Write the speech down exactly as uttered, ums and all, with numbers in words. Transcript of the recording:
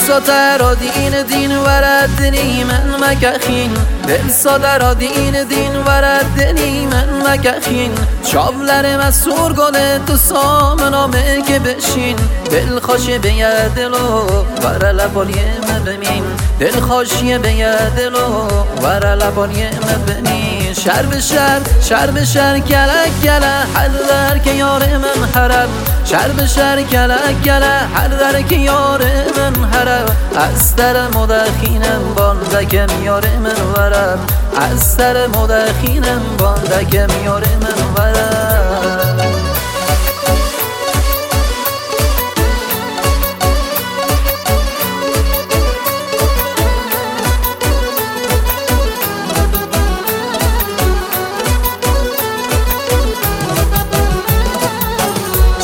ساده را دین دین ورد دنی من مکخین دل ساده را دین دین ورد دنی من مکخین چاولر مسور گله تو سامنامه که بشین دل خوشی به یه دلو ور لبالیه مبنین دل خوشی به یه دلو ور لبالیه مبنین شر به شر شر به شر کلک کله هر در که یار من حرم شر به شر کلک کله هر در که یار من حرم از در مدخینم بانده میار من ورم از در مدخینم بانده میار من ورم